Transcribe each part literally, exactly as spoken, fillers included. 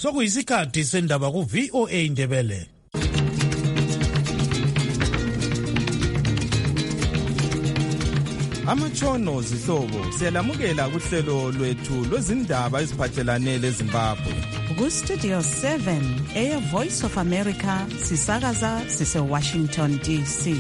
sokuyisikhathi sendaba ku V O A Indebele. Amatshono zihlobo siyalamukela kuhlelo lwethu lwezindaba eziphathelane leZimbabwe. Ku Studio seven, Air Voice of America, sisakaza sise Washington D C.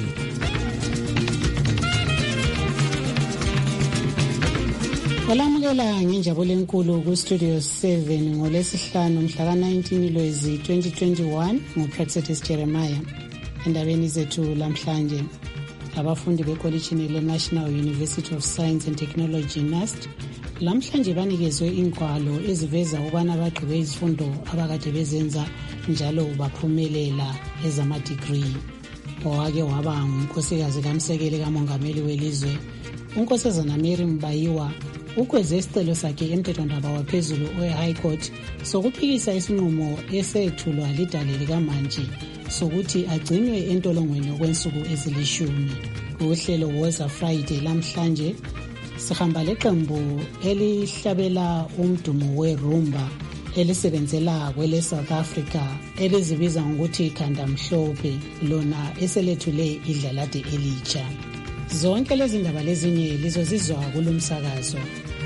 Olamukela nginjabule enkulu ku Studio seven ngolesihlanu mhla ka nineteen Lwezi twenty twenty-one nguPrexetis Jeremiah. Endabeni zethu lamhlanje, abafundi bekolishini le-National University of Science and Technology NUST lamhlanje banikezwe ingwalo eziveza ukubana bagqibe izifundo abakade bezenza njalo baphumelela ezama-degree. Owake waba ngunkosikazi kaMsekele kamongameli welizwe, unkosazana Mary Mbayiwa, ukweze isicelo sakhe emthethwandaba waphezulu we-High Court sokuphikisa isinqumo esethulwa lidale likaMantshi sokuthi agcinwe entolongweni okwensuku ezilishumi. Uhlelo Woza Friday lamhlanje sihamba leqembu elihlabela umdumo we-rumba elisebenzela kwele South Africa elizibiza ngokuthi ikhanda mhlophe, lona eselethule idlalade elitsha. Zonke lezi ndaba lezinye lizozizwa kulumsakazo.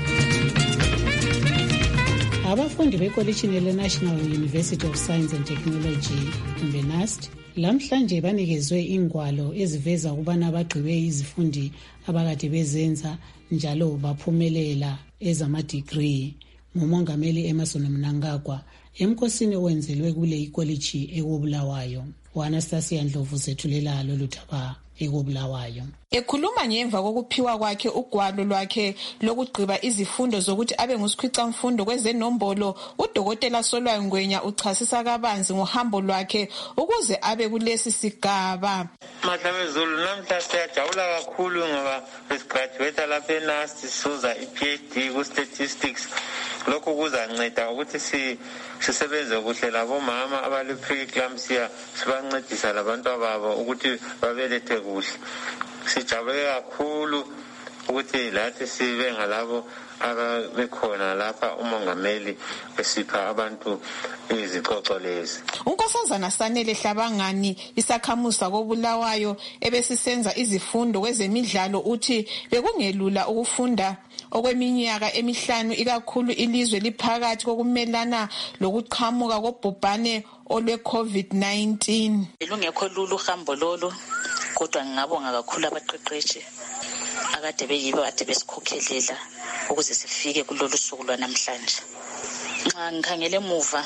Abafundi bekolishini le-National University of Science and Technology kumbe NUST lamhlanje banikezwe ingwalo eziveza ukubana bagqibe izifundi abakade bezenza njalo baphumelela ezama-degree. Ngumongameli Emmerson Mnangagwa emkhosini owenzelwe kule ikolishi ekubulawayo. U-Anastasia Ndlovu sethulela lolu daba ekubulawayo. Ekhuluma ngemva kokuphiwa kwakhe ugwalo lwakhe lokugqiba izifundo zokuthi abe ngusikhwicamfundo kwezenombolo, uDokotela Solwayo Ngwenya uchasisa kabanzi ngohambo lwakhe ukuze abe kulesi sigaba. Mahlabezulu, namhla siyajabula kakhulu ngoba besigraduate lapha eNUST sizuza i-PhD ku-statistics. Lokhu kuzanceda ukuthi si sisebenze kuhle labomama abale-preeclampsia, sibancedisa labantu ababo ukuthi babelethe kuhle. Sijabule kakhulu ukuthi lathi sibe ngalabo ababekhona lapha umongameli besipha abantu izixoxo lezi. Unkosazana Sanele Hlabangani, isakhamusa koBulawayo ebesisenza izifundo kwezemidlalo, uthi bekungelula ukufunda okweminyaka emihlanu ikakhulu ilizwe liphakathi kokumelana lokuqhamuka kobhubhane olwe-COVID nineteen. Lungekho lulu uhambo lolu, kodwa ngingabonga kakhulu abaqeqeshi akade beyibo ade besikhokhelela ukuze sifike kulolu suku lwanamhlanje. Nxa ngikhangele emuva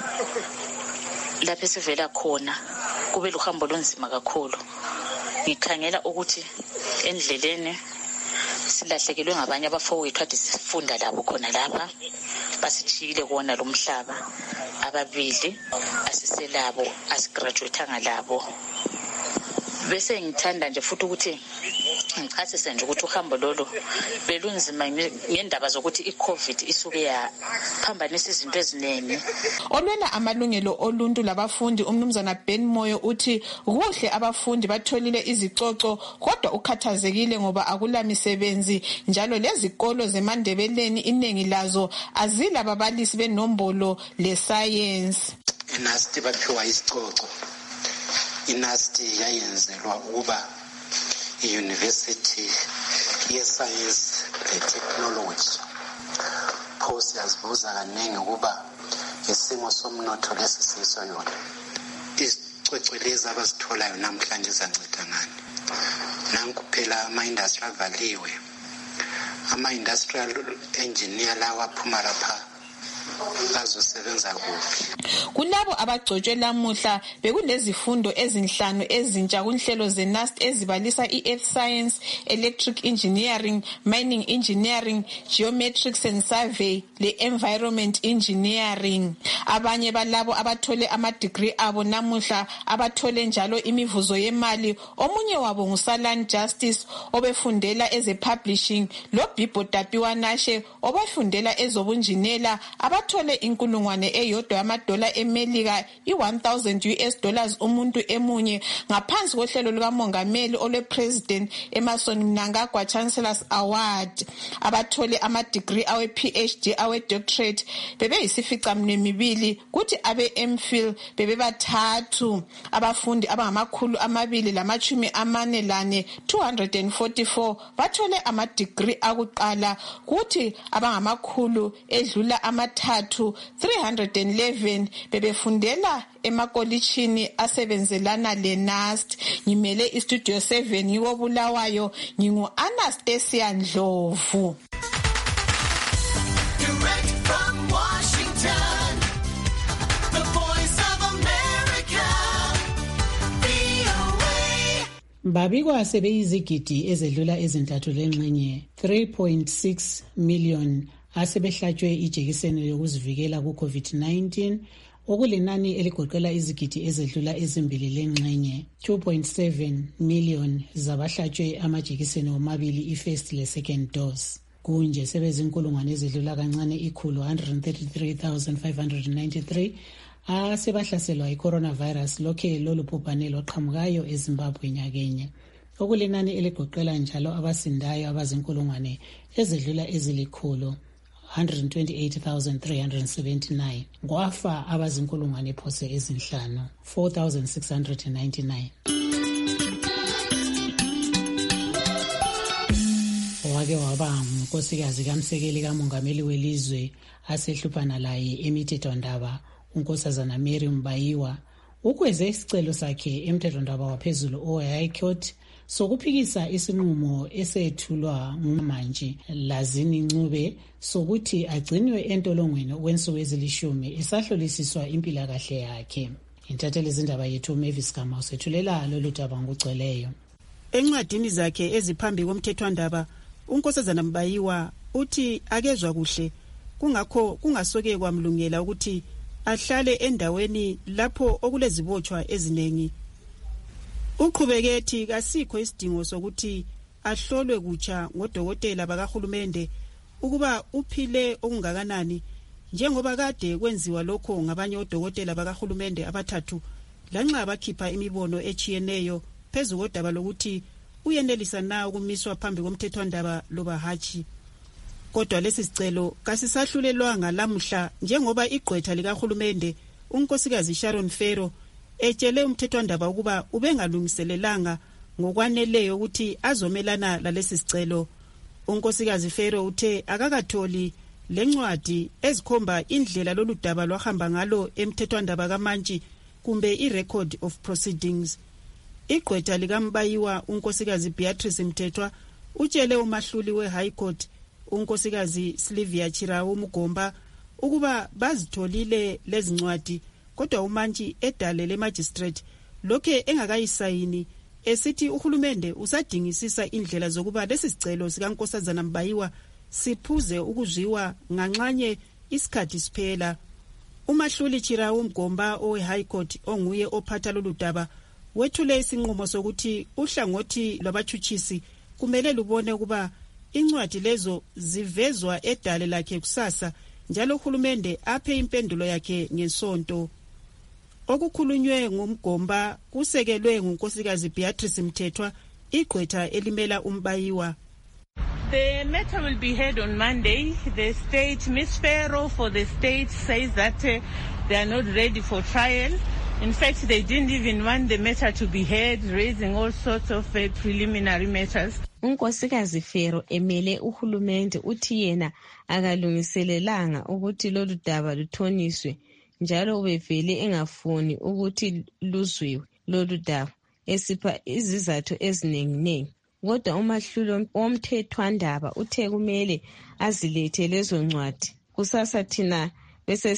lapho sivela khona kube luhambo lonzima kakhulu. Ngikhangela ukuthi endleleni silahlekelwe ngabanye abafowethu ade sifunda labo khona lapha, basithile kona lo mhlaba. Ababili asiselabo asigraduatanga labo. Bese ngithanda nje futhi ukuthi ngichasise nje ukuthi uhambo lolo belunzima ngendaba zokuthi i-COVID isuke yaphambanisa izinto eziningi. Olwela amalungelo oluntu labafundi umnumzana Ben Moyo uthi kuhle abafundi batholile izicoco, kodwa ukhathazekile ngoba akula misebenzi njalo lezikolo zeMandebeleni iningi lazo azila babalisi benombolo le-science. NUST baphiwa isicoco. I-NUST yayenzelwa ukuba i-University ye-Science ne-Technology. Pho siyazibuza kaningi ukuba isimo somnotho lesi siso yona, izicwecwe lezi abazitholayo namhlanje zanceda ngani? Nanku phela ama-industry avaliwe, ama-industrial engineer lawa aphuma lapha bazosebenza kuhle. Kulabo abagcotshwe lamuhla bekulezifundo ezinhlanu ezintsha kunhlelo ze-NUST ezibalisa i-Earth Science, Electric Engineering, Mining Engineering, Geometrics and Survey le-Environment Engineering. Abanye balabo abathole ama-degree abo namuhla abathole njalo imivuzo yemali. Omunye wabo nguSalan Justice obefundela eze-publishing, lo Bibo Tapiwa Nashe obafundela ezobunjinela. Aba bathole inkulungwane eyodwa yamadola emelika i one thousand U S dollars umuntu emunye ngaphansi kohlelo lukamongameli olwepresident Emerson Mnangagwa Chancellor's Award. Abathole ama-degree awe P H D awe doctorate bebe yisifica mnemibili kuthi abe M.Phil bebe bathathu. Abafundi abangamakhulu amabili lamachumi amane lane two hundred forty-four bathole ama-degree akuqala kuthi abangamakhulu edlula amathathu three hundred eleven bebefundela emakolitshini asebenzelana le-NAST. Ngimele istudio seven yiwo Bulawayo, ngingu Anastasia Ndlovu. Direct from Washington, the voice of America, V O A. Babikwa sebeyizigidi ezedlula ezintathu lengxenye three point six million asebehlatshwe ijekiseni yokuzivikela ku-COVID nineteen, okulenani eligoqela izigidi ezedlula ezimbili lengxenye two point seven million zabahlatshwe amajekiseni omabili i-first le-second dose. Kunje sebezinkulungwane ezedlula kancane ikhulu one hundred thirty-three thousand five hundred ninety-three asebahlaselwa i-coronavirus lokhe lolu bhubhane loqhamukayo eZimbabwe nyakenye, okulenani eligoqela njalo abasindayo abazinkulungwane ezedlula ezilikhulu one hundred twenty-eight thousand three hundred seventy-nine, kwafa abazinkulungwane phose ezinhlanu four thousand six hundred ninety-nine. Wake waba unkosikazi kaMsekeli kamongameli welizwe asehluphana laye emithethwandaba unkosazana Mary Mbayiwa ukweze isicelo sakhe emthethwandaba waphezulu o-High Court sokuphikisa isinqumo esethulwa ngumanje Lazini Ncube sokuthi agcinwe entolongweni okwensuku ezilishumi esahlolisiswa impilakahle yakhe. Intatheli izindaba yethu Mavis Gama usethulela lolu daba ngokugcweleyo. Encwadini zakhe eziphambi komthethwandaba unkosazana Mbayiwa uthi akezwa kuhle kungakho kungasoke kwamlungela ukuthi ahlale endaweni lapho okulezibotshwa eziningi. Uqhubeke ethi kasikho isidingo sokuthi ahlolwe kutsha ngodokotela bakahulumende ukuba uphile okungakanani, njengoba kade kwenziwa lokho ngabanye odokotela bakahulumende abathathu lanxa bakhipha imibono echiyeneyo phezu kodaba lokuthi uyenelisa na ukumiswa phambi komthethwandaba loba hatshi. Kodwa lesi sicelo kasisahlulelwanga lamuhla njengoba igqwetha likahulumende unkosikazi Sharon Ferro etshele umthethwandaba ukuba ubengalungiselelanga ngokwaneleyo ukuthi azomelana lalesi sicelo. Unkosikazi Ferro uthe akakatholi lencwadi ezikhomba indlela lolu daba lwahamba ngalo emthethwandaba kaMantshi kumbe i-record of proceedings. Igqwetha likaMbayiwa unkosikazi Beatrice Mthethwa utshele umahluli we-High Court unkosikazi Sylvia Chirawu Mugomba ukuba bazitholile lezi ncwadi, kodwa uMantshi edale le-magistrate lokhe engakayisayini esithi uhulumende usadingisisa indlela zokuba lesi sicelo sikankosazana Mbayiwa siphuze ukuzwiwa nganxanye isikhathi siphela. Umahluli Chirawu Mugomba owe-High Court onguye ophatha lolu daba wethule isinqumo sokuthi uhlangothi lwabathutshisi kumele lubone ukuba incwadi lezo zivezwa edale lakhe kusasa njalo uhulumende aphe impendulo yakhe ngesonto. Okukhulunywe ngumgomba kusekelwe ngunkosikazi Beatrice Mthethwa, igqwetha elimela uMbayiwa. The matter will be heard on Monday. The state, Miss Ferro for the state says that uh, they are not ready for trial. In fact, they didn't even want the matter to be heard, raising all sorts of uh, preliminary matters. Unkosikazi Ferro emele uhulumende uthi yena akalungiselelanga ukuthi lolu daba luthoniswe njalo ubevele engafuni ukuthi luzwiwe lolu daba esipha izizathu eziningi. Kodwa umahluli womthethwandaba uthe kumele azilethe lezo ncwadi kusasa thina bese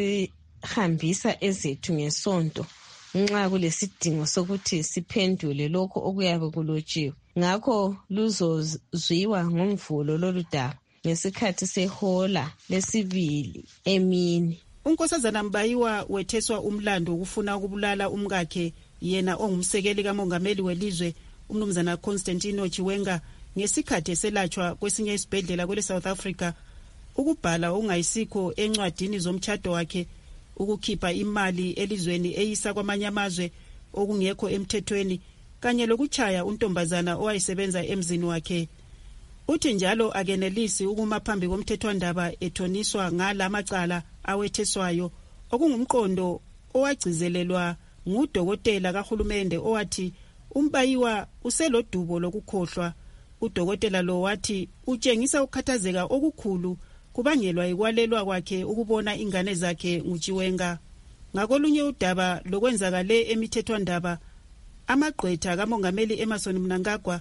sihambisa ezethu ngesonto nxa kulesidingo sokuthi siphendule lokho okuyabe kulotshiwe. Ngakho luzozwiwa ngomvulo lolu daba ngesikhathi sehola lesibili emini. Unkosazana Mbayiwa wetheswa umlando ukufuna ukubulala umkakhe yena ongumsekeli kamongameli welizwe umnumzana Constantino Chiwenga ngesikhathi eselatshwa kwesinye isibhedlela kwele South Africa. ukubhala ungayisikho encwadini zomtchado wakhe, ukukhipha imali elizweni eyisa kwamanye amazwe okungekho emthethweni kanye lokuchaya untombazana owayesebenza emzini wakhe. Uthi njalo akenelisi ukuma phambi komthethwandaba ethoniswa ngalamacala awetheswayo okungumqondo owagcizelelwa ngudokotela kahulumende owathi umbayiwa uselodubo lokukhohlwa. Udokotela lo wathi utshengisa ukukhathazeka okukhulu kubangelwa ikwalelwa kwakhe ukubona ingane zakhe nguChiwenga. Ngakolunye udaba lokwenzakale emithethwandaba, amagqwetha kaMongameli Emmerson Mnangagwa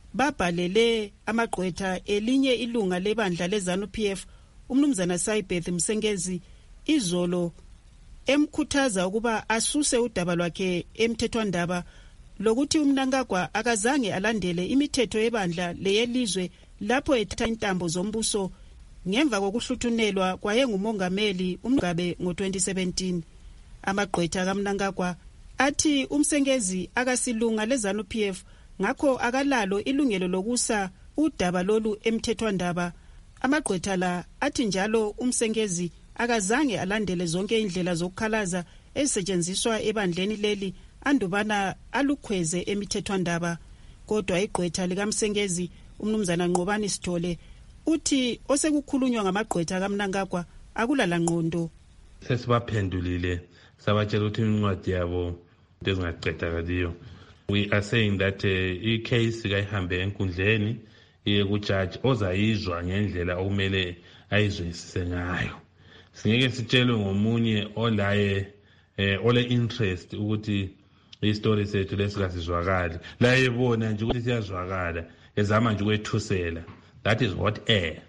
babhalele amagqwetha elinye ilunga lebandla leZANU-P F umnumzana Saibeth Msengezi izolo emkhuthaza ukuba asuse udaba lwakhe emthethwandaba lokuthi uMnangagwa akazange alandele imithetho yebandla leyelizwe lapho ethatha intambo zombuso ngemva kokuhluthunelwa kwayengumongameli uMgabe ngo twenty seventeen. Amagqwetha kaMnangagwa athi uMsengezi akasilunga leZANU-P F ngakho akalalo ilungelo lokusa udaba lolu emthethwandaba. Amagqwetha la athi njalo uMsengezi akazange alandele zonke indlela zokukhalaza ezisetshenziswa ebandleni leli andubana alukhweze emithethwandaba. Kodwa igqwetha likaMsengezi umnumzana Nqobani Sithole uthi osekukhulunywa ngamagqwetha kaMnangagwa akulala ngqondo. Sesibaphendulile sabatshela ukuthi incwadi yabo ezingaqedakaliyo. We are saying that i case kayihambe enkundleni iye ku judge ozayizwa ngendlela okumele ayizwisise ngayo. Singeke sitshelwe ngomunye olaye ole interest ukuthi istory sethu lesikasizwakala la yebona nje ukuthi siyazwakala ezama nje ukwethusela. That is what air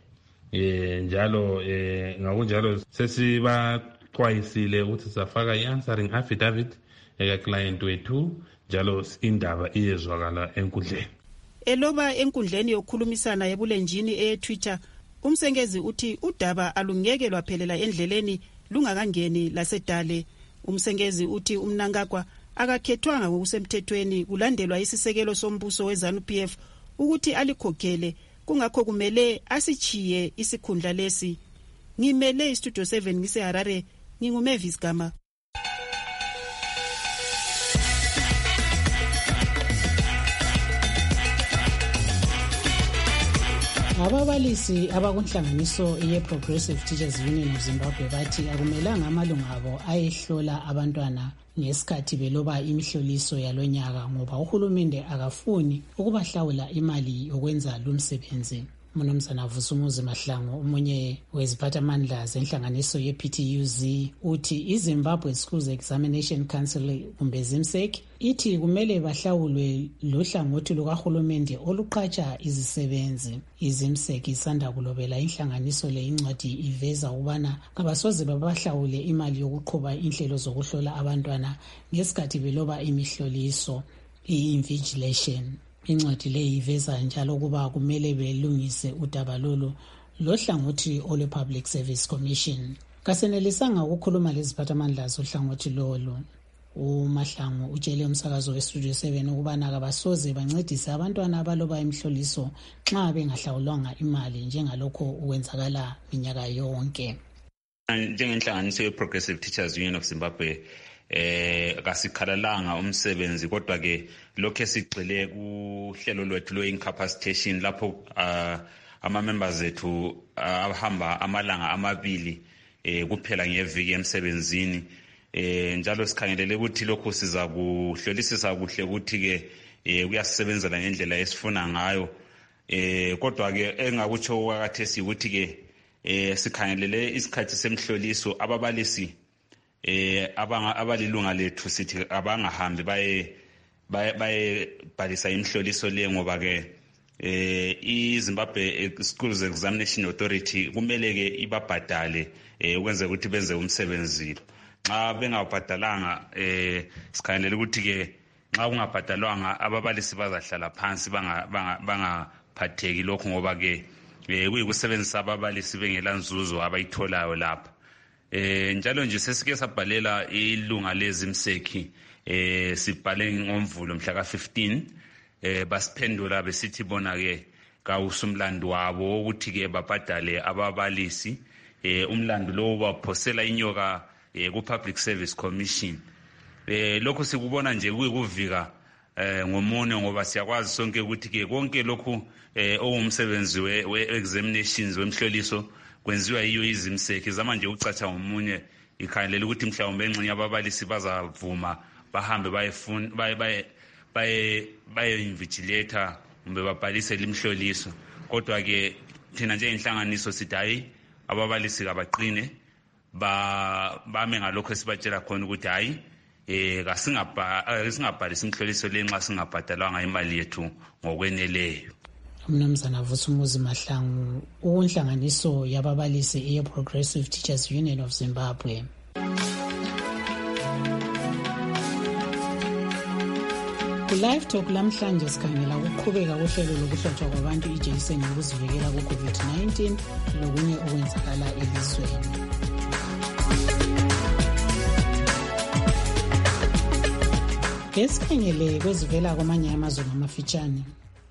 eh njalo eh ngakunjalo sesibaxwayisile ukuthi safaka i-answering affidavit eka client wethu njalo indaba iyezwakala enkundleni. Eloba enkundleni yokukhulumisana ebulenjini eTwitter, uMsengezi uthi udaba alungeke lwaphelela endleleni lungakangeni lasedale. uMsengezi uthi uMnangagwa akakhethwanga ngokusemthethweni kulandelwa isisekelo sombuso weZANU-P F ukuthi alikhokhele, kungakho kumele asichiye isikhundla lesi. Ngimele iStudio seven ngise Harare, nginguMavis Gama. Ababalisi abakunhlanganiso ye-Progressive Teachers Union of Zimbabwe bathi akumelanga amalunga abo ayehlola abantwana ngesikhathi beloba imihloliso yalonyaka ngoba uhulumende akafuni ukubahlawula imali yokwenza lumsebenzi. Mnumzana Vusumuzi Mahlangu, umunye weziphathamandla zenhlanganiso ye-P T U Z, uthi iZimbabwe Schools Examination Council kumbe ZIMSEC ithi kumele bahlawulwe lohlangothi lukahulumende oluqhatsha izisebenzi. IZIMSEC isanda kulobela inhlanganiso le incwadi iveza ukubana kabasoze babahlawule imali yokuqhuba inhlelo zokuhlola abantwana ngesikhathi beloba imihloliso i-invigilation. Incwadi le iveza njalo ukuba kumele belungise udaba lolu lohlangothi ole Public Service Commission. Kasenelisanga ukukhuluma leziphathamandla zohlangothi lolu. uMahlangu utshele umsakazo weStudio seven ukubana kabasoze bancedise abantwana abaloba imihloliso nxa bengahlawulwanga imali njengalokho ukwenzakala minyaka yonke. Njengenhlanganiso ye-Progressive Teachers Union of Zimbabwe eh kasikhalalanga umsebenzi kodwa ke lokho esigxile kuhlelo lwethu lo-incapacitation lapho uh, ama members ethu ahamba uh, amalanga amabili eh kuphela ngeviki emsebenzini. Eh njalo sikhangelele ukuthi lokho siza kuhlolisisa kuhle ukuthi ke eh kuyasebenzela ngendlela esifuna ngayo. Eh kodwa ke engakutsho kwakathesi ukuthi ke eh sikhangelele isikhathi semhloliso ababalisi eh abanga abalilunga lethu sithi abangahambi baye baye bhalisa imhloliso le ngoba ke eh iZimbabwe Schools Examination Authority kumele ke ibabhadale eh ukwenza ukuthi benze umsebenzi. Xa bengabhadalanga eh sikhangelela ukuthi ke xa kungabhadalwanga ababalisi bazahlala phansi banga bangaphatheki lokho ngoba ke kuyikusebenzisa ababalisi bengela nzuzo abayitholayo lapha. Eh njalo nje sesike sabhalela ilunga leZIMSEC eh sibhale ngomvulo mhla ka fifteen eh basiphendula besithi bona ke kawusumlando wabo ukuthi ke babhadale ababalisi eh umlando lo baphosela inyoka eh ku Public Service Commission. Eh lokho sikubona nje kuyikuvika eh ngomunye ngoba siyakwazi sonke ukuthi ke konke lokhu eh owumsebenzi we examinations wemhloliso kwenziwa yiyo izimseki zamanje ucatsha ngomunye ikhangelela ukuthi mhlawumbe engxenye ababalisi bazavuma bahambe bayefuna baye baye baye baye invigilator umbe babhalise limhloliso kodwa ke thina nje inhlanganiso sithi hayi ababalisi kabaqine ba bame ngalokho esibatshela khona ukuthi hayi eh kasingabha singabhalisa imhloliso lenxa singabhadalwanga imali yethu ngokweneleyo. Mnumzana Vusumuzi Mahlangu, unhlanganiso yababalisi e Progressive Teachers Union of Zimbabwe. Ku-Live Talk lamhlanje sikhangela ukuqhubeka kohlelo lokuhlotshwa kwabantu ijekiseni yokuzivikela ku-COVID nineteen lokunye okwenzakala elizweni. Ngesikhangele kwezivela kwamanye amazwe ngamafitshane.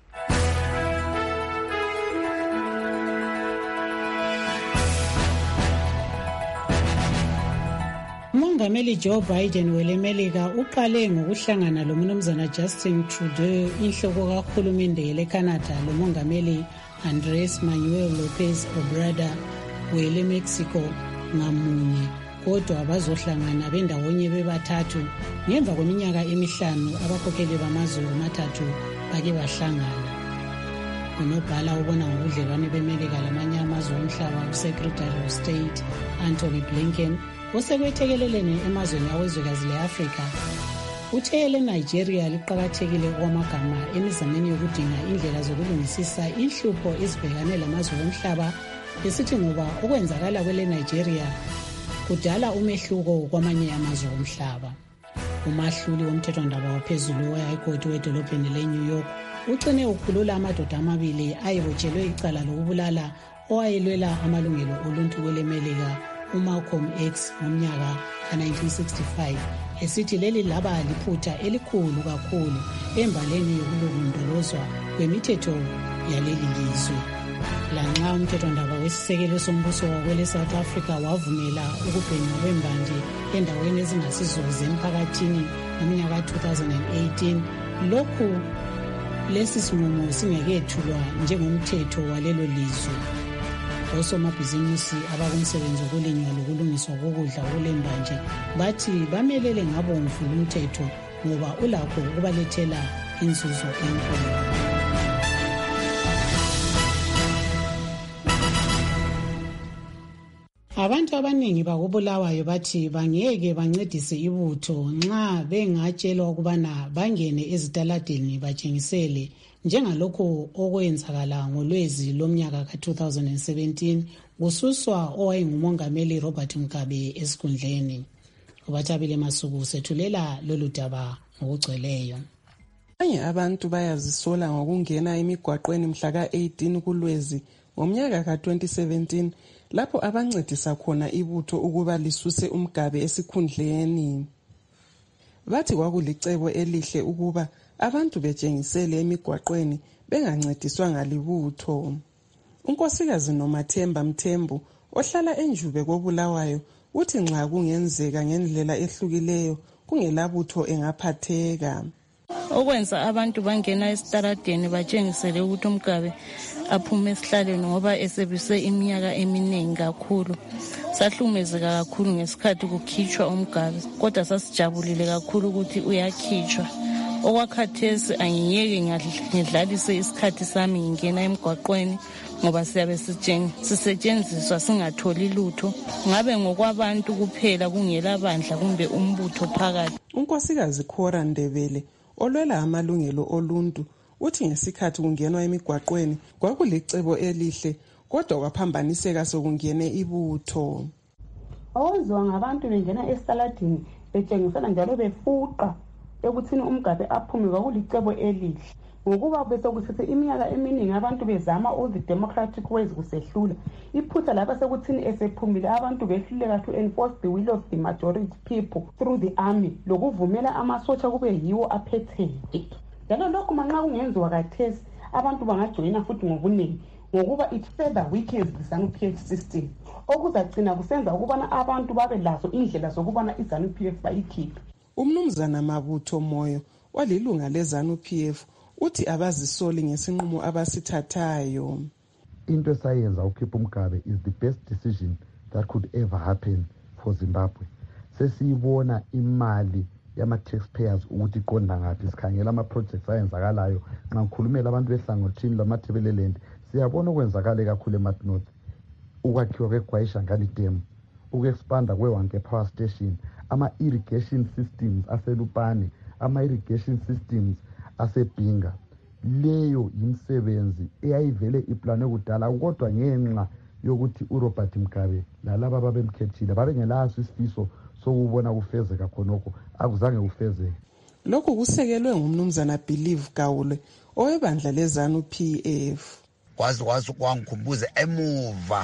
uMongameli Joe Biden welemelika uqale ngokuhlangana loMnumzana Justin Trudeau inhloko kahulumende leCanada loMongameli Andrés Manuel López Obrador wele Mexico ngamunye kodwa bazohlangana bendawonye bebathathu ngemva kweminyaka emihlanu abakhokheli bamazwe amathathu bake bahlangana. Unobhala ubona ngobudlelwane bemelika lamanye amazwe omhlaba uSecretary of State Anthony Blinken osekwethekelelene emazweni awezwekazi le-Afrika uthe leNigeria liqakathekile okwamagama emizameni yokudinga indlela zokulungisisa inhlupho ezibhekane lamazwe omhlaba esithi ngoba okwenzakala kwele-Nigeria kudala umehluko kwamanye amazwe omhlaba. Umahluli womthethwandaba waphezulu we-High wedolobheni le-New York ucine ukhulula amadoda amabili ayebotshelwe icala lokubulala owayelwela amalungelo oluntu kwelemelika uMalcolm X ngomnyaka ka-nineteen sixty-five esithi leli laba liphutha elikhulu kakhulu embaleni yokulondolozwa kwemithetho yaleli lizwe. Lanxa umthethwandaba wesisekelo sombuso wakwele South Africa wavumela ukubhenywa kwembanje endaweni ezingasizo zemphakathini ngomnyaka two thousand eighteen, lokhu lesi sinqumo singekethulwa njengomthetho walelo lizwe. Osomabhizinisi abakumsebenzi wokulinywa lokulungiswa kokudla okulembanje bathi bamelele ngabomvu umthetho ngoba ulakho ukubalethela inzuzo enkulu. Abantu abaningi bakubulawayo bathi bangeke bancedise ibutho nxa bengatshelwa ukubana bangene ezitaladeni batshengisele njengalokho okwenzakala ngolwezi lomnyaka ka two thousand seventeen kususwa owayengumongameli Robert Mugabe esikhundleni. Ubathabile Masuku sethulela lolu daba ngokugcweleyo. Abanye abantu bayazisola ngokungena emigwaqweni mhla ka eighteen kuLwezi ngomnyaka ka twenty seventeen lapho abancedisa khona ibutho ukuba lisuse uMgabe esikhundleni. Bathi kwakulicebo elihle ukuba abantu betshengisele emigwaqweni bengancediswa ngalibutho. Unkosikazi Nomathemba Mthembu ohlala enjube koBulawayo uthi nxa kungenzeka ngendlela ehlukileyo kungelabutho engaphatheka. Okwenza abantu bangena esitaradeni batshengisele ukuthi uMgabe aphume esihlalweni ngoba esebise iminyaka eminingi kakhulu. Sahlumezeka kakhulu ngesikhathi kukhitshwa uMgabe kodwa sasijabulile kakhulu ukuthi uyakhitshwa. Okwakhathesi angiyeke ngidlalise isikhathi sami ngingena emgwaqweni ngoba siyabe sisetshenziswa singatholi lutho ngabe ngokwabantu kuphela kungela bandla kumbe umbutho phakathi. Unkosikazi Khora Ndebele olwela amalungelo oluntu uthi ngesikhathi kungenwa emigwaqweni kwakulicebo elihle kodwa kwaphambaniseka sokungene ibutho. Owenziwa ngabantu bengena esitaladini betshengisela njalo befuqa ekuthini uMgabe aphume kwakulicebo elihle ngokuba besokusithi iminyaka eminingi abantu bezama all the democratic ways kusehlula iphutha lapha sekuthini esephumile abantu behluleka to enforce the will of the majority people through the army lokuvumela amasotsha kube yiwo aphetheyo. Njalo lokhu manxa kungenziwa kathesi abantu bangajoyina futhi ngobuningi ngokuba it further weakens the ZANU-P F system okuzagcina kusenza ukubana abantu babe lazo indlela zokubana i-ZANU-P F bayikhiphe. Umnumzana Mabutho Moyo walilunga le-ZANU-P F uthi abazisoli ngesinqumo abasithathayo. Into esayenza ukhipha uMgabe is the best decision that could ever happen for Zimbabwe. Sesiyibona imali yama-taxpayers ukuthi iqonda ngaphi, sikhangela ama-projects ayenzakalayo nxa ngikhulumela abantu behlangothini lwamathebeleland siyabona okwenzakale kakhulu eMarth North, ukwakhiwa kweGwayishangani Dam, uku-expanda kweWanke Power Station, ama-irrigation systems aseLupane, ama-irrigation systems asebhinga. Leyo yimsebenzi eyayivele iplanwe kudala kodwa ngenxa yokuthi uRobert Mugabe lalaba ababemkhethile babengelaso isifiso sokubona kufezeka khonokho, akuzange kufezeke. Lokhu kusekelwe ngumnumzana Believe Gawule owebandla leZANU-P F. Kwazi kwazi kwangikhumbuza emuva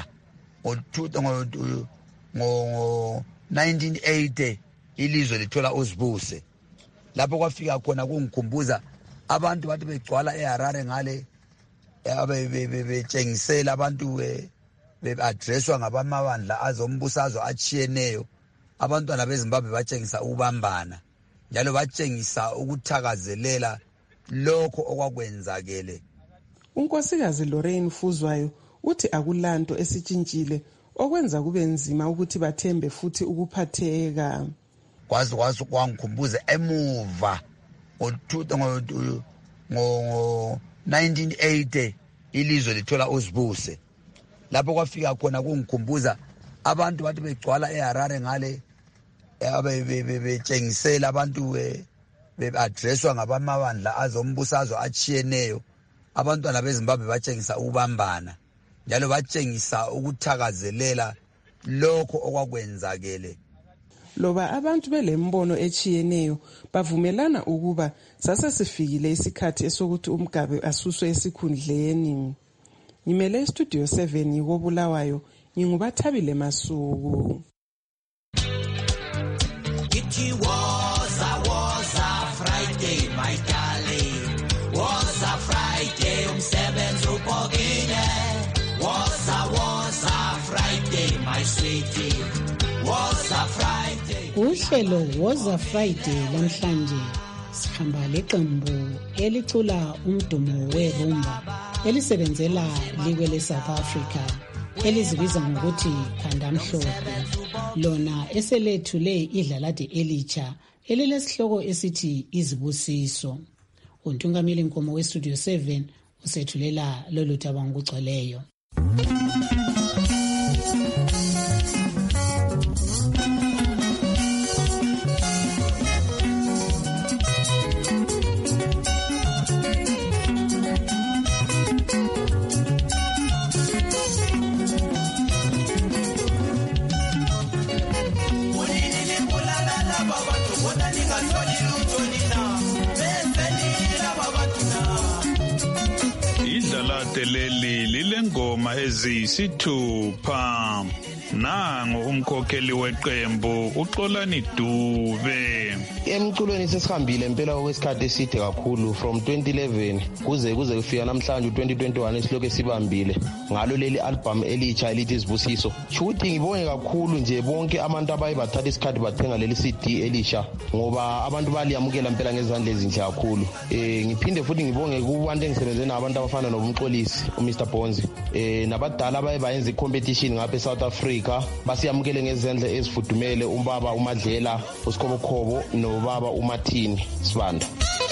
ngo nineteen eighty ilizwe lithola uzibuse, lapho kwafika khona kungikhumbuza abantu bathi begcwala eHarare ngale betshengisela abantu be-addresswa ngabamabandla azombusazwe achiyeneyo. Abantwana beZimbabwe batshengisa ukubambana njalo batshengisa ukuthakazelela lokho okwakwenzakele. Unkosikazi Lorraine Fuzwayo uthi akulanto esitshintshile okwenza kube nzima ukuthi bathembe futhi ukuphatheka. Kwazi kwazi kwangikhumbuza emuva ngo nineteen eighty ilizwe lithola uzibuse, lapho kwafika khona kungikhumbuza abantu bathi begcwala eHarare ngale betshengisela abantu be-addresswa ngabamabandla azombusazwe achiyeneyo. Abantwana beZimbabwe batshengisa ukubambana njalo batshengisa ukuthakazelela lokho okwakwenzakele. Loba abantu belembono echiyeneyo bavumelana ukuba sasesifikile isikhathi esokuthi uMgabe asuswe esikhundleni. Ngimele iStudio seven yikobulawayo, ngingubathabile Masuku. It was a was a Friday, my darling. Was a Friday, umsebenzi ubhokile. Was a was a Friday, my sweetie. Was a Friday. Uhlelo was a Friday lamhlanje sihamba leqembu elicula umdumo werumba elisebenzela liwe leSouth Africa elizibiza ngokuthi Khanda Mhlophe, lona eselethule idlalade elitsha elilesihloko esithi Izibusiso. Untungameli Nkomo weStudio seven usethulela lolu daba ngokugcweleyo. Leli lilengoma eziyisithupha. Nangu umkhokheli weqembu uXolani Dube. Emculweni sesihambile impela okwesikhathi eside kakhulu from twenty eleven kuze kuze kufika namhlanje twenty twenty-one esilokho sibambile ngalo leli album elitsha elithi Izibusiso. Shuthi ngibonge kakhulu nje bonke abantu abayibathatha isikhathi bathenga leli C D elisha ngoba abantu baliyamukela impela ngezandla ezinhle kakhulu. Eh ngiphinde futhi ngibonge kubantu engisebenze nabantu abafana noMxolisi uMr Bonzi eh nabadala abaye bayenza icompetition ngapha eSouth Africa basiyamukele ngezandla ezifudumele umbaba uMadlela uSikhobo nobaba uMathini Sibanda.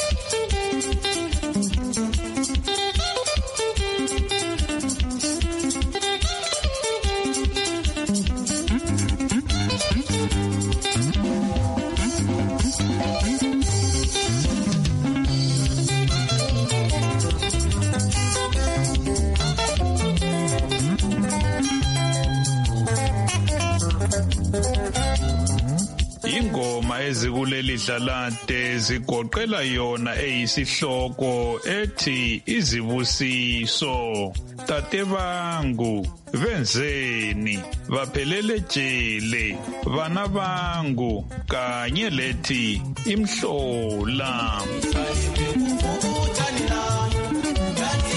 Ingoma ezikuleli dlalade zigoqela yona eyisihloko ethi Izibusiso. Tate bangu benzeni baphelele jele bana bangu kanye lethi imhlola.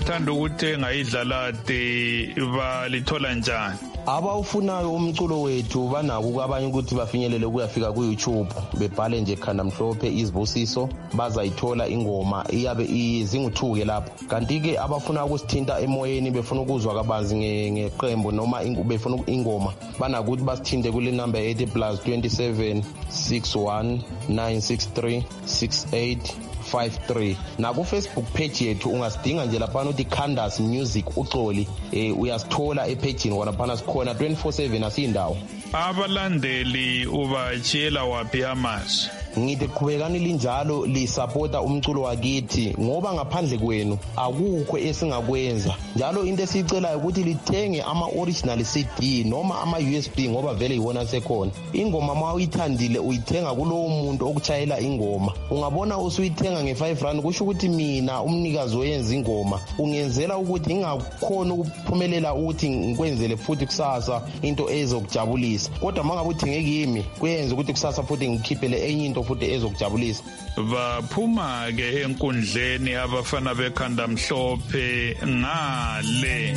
abangathanda ukuthenga idlalade balithola njani? Abawufunayo umculo wethu banako abanye ukuthi bafinyelele kuyafika ku YouTube bebhale nje Khanda Mhlophe izibusiso bazayithola ingoma iyabe izingu-two ke lapho. Kanti ke abafuna ukusithinta emoyeni befuna ukuzwa kabanzi ngeqembu noma befuna ingoma banako ukuthi basithinte kule number eighty plus twenty-seven sixty-one nine sixty-three sixty-eight fifty-three. Na ku Facebook page yethu ungasidinga nje lapha uthi Khanda's Music uxoli eh uyasithola epage ni kona phana sikhona twenty-four seven asindawo. Abalandeli ubatshela wapi amazi? Ngithi qhubekani linjalo lisupporta umculo wakithi ngoba ngaphandle kwenu akukho esingakwenza. Njalo into esicelayo ukuthi lithenge ama original C D noma ama U S B ngoba vele iwona sekhona. Ingoma ma uyithandile uyithenga kulowo muntu okuchayela ingoma. Ungabona usuyithenga nge-five rand kusho ukuthi mina umnikazi oyenza ingoma ungenzela ukuthi ngingakhona ukuphumelela ukuthi ngikwenzele futhi kusasa into ezokujabulisa. Kodwa mangabe uthenge kimi kuyenza ukuthi kusasa futhi ngikhiphele enye into futhi ezokujabulisa. Baphuma ke enkundleni abafana beKhanda Mhlophe ngale.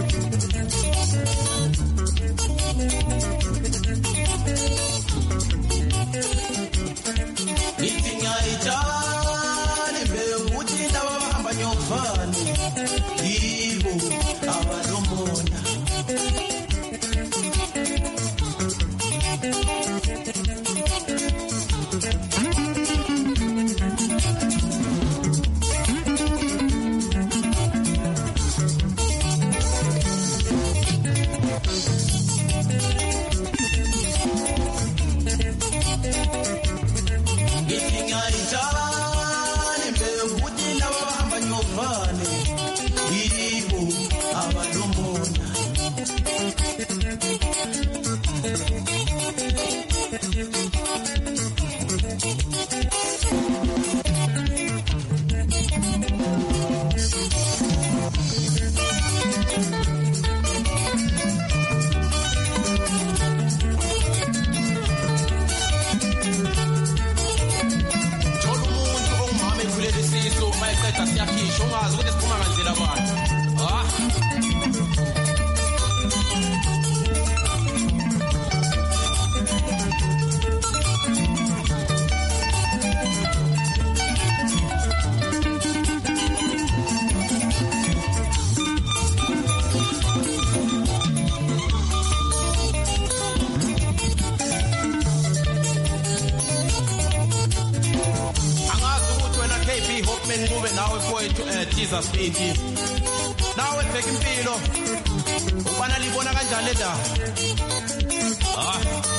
Nawe bheka impilo ubana libona kanjani le ndaba? Ah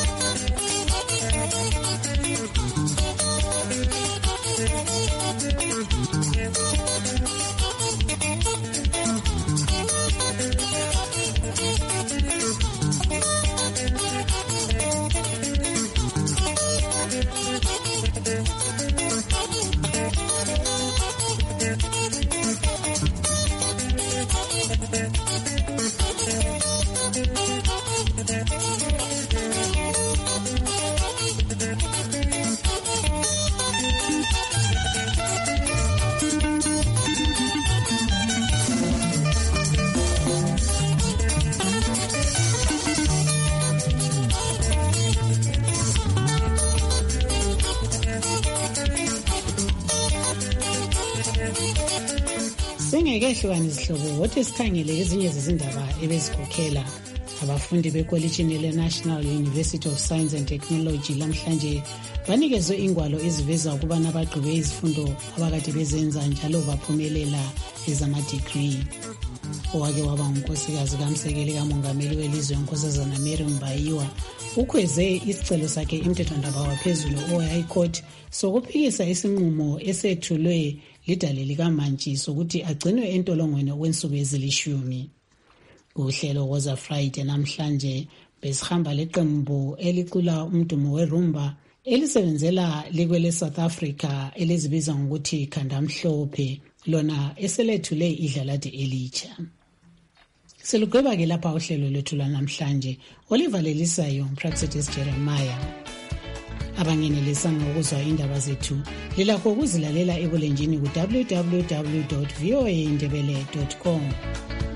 Singekehlukanisa isihlobo wothi sikhangele ezinye zezindaba ebezikhokhela abafundi bekolitshini le-National University of Science and Technology lamhlanje banikezwe ingwalo eziveza ukuba nabagqibe izifundo abakade bezenza njalo baphumelela ezama-degree. Owake waba ngunkosikazi kaMsekeli kamongameli welizwe uNkosazana Mary Mbayiwa ukhweze isicelo sakhe emthethwandaba waphezulu o-High Court sokuphikisa isinqumo esethulwe lidale likaMantshi sokuthi agcinwe entolongweni okwensuku ezilishumi. Uhlelo Woza Friday namhlanje besihamba leqembu elicula umdumo werumba elisebenzela likwele South Africa elizibiza ngokuthi Khanda Mhlophe lona eselethule idlalade elitsha. Selugweba ke lapha uhlelo lethu namhlanje olivalelisayo uPractice Jeremiah. abangenelisanga ukuzwa indaba zethu lilakho ukuzilalela ebulenjini ku w w w dot voa ndebele dot com.